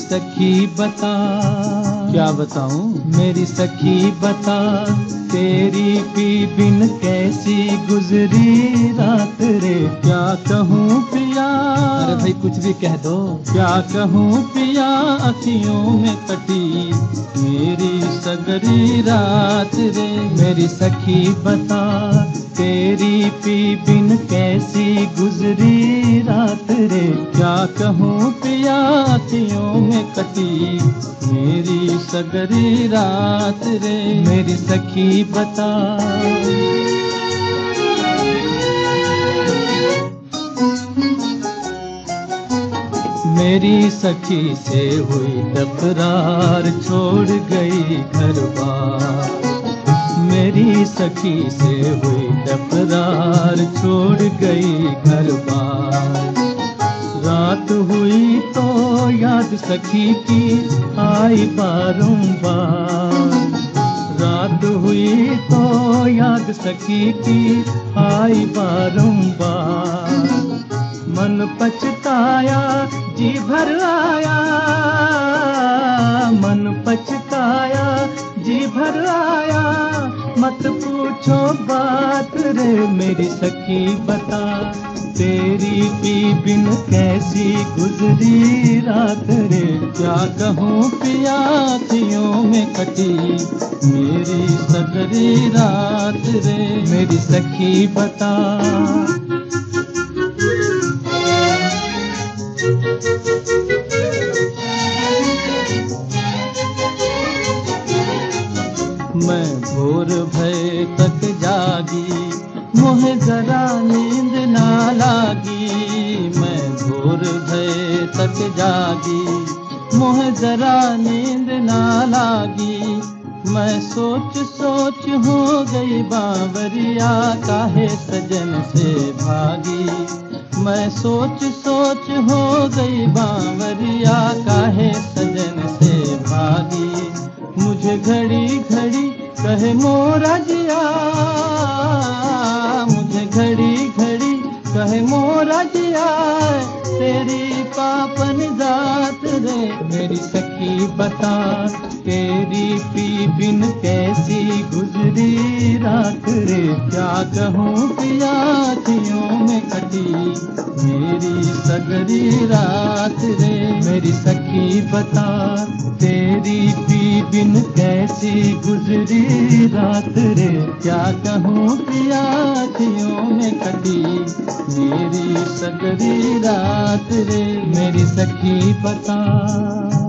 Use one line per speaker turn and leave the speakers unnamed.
सखी बता।
क्या बताऊं?
मेरी सखी बता, तेरी पी बिन कैसी गुजरी रात रे।
क्या कहूँ पिया?
अरे भाई कुछ भी कह दो।
क्या कहूँ पिया, अखियों में कटी मेरी सगरी रात रे।
मेरी सखी बता, तेरी पी बिन कैसी गुजरी रात रे।
क्या कहूँ पिया, अखियों में कटी मेरी सगरी रात रे।
मेरी सखी बता। मेरी सखी से हुई तकरार, छोड़ गई घर बार। मेरी सखी से हुई तकरार, छोड़ गई घर बार। रात हुई तो याद सखी की आई बारंबार। रात हुई तो याद सखी की आई बारंबार। मन पछताया जी भर आया, मन पछताया जी भर आया। मत पूछो बात रे, मेरी सखी बता, तेरी पी बिन कैसी गुजरी रात रे।
क्या कहूँ पिया, अखियों में कटी मेरी सगरी रात रे।
मेरी सखी बता।
मैं भोर भय तक जागी, मोहे जरा नींद ना लागी। मैं भोर भय तक जागी, मोहे जरा नींद ना लागी। मैं सोच सोच हो गई बावरिया, काहे सजन से भागी। मैं सोच सोच हो गई बावरिया, काहे सजन से भागी। मुझे घड़ी घड़ी कहे मोरा जिया, मुझे घड़ी घड़ी कहे मोरा जिया। तेरी पापन जात रे।
मेरी सखी बता, तेरी पी बिन कैसी गुजरी रात रे।
क्या कहूँ पिया, अखियों में कटी मेरी सगरी रात रे।
मेरी सखी बता, तेरी पी बिन कैसी गुजरी रात रे।
क्या कहूँ पिया, अखियों में कटी मेरी सगरी रात रे।
मेरी सखी बता।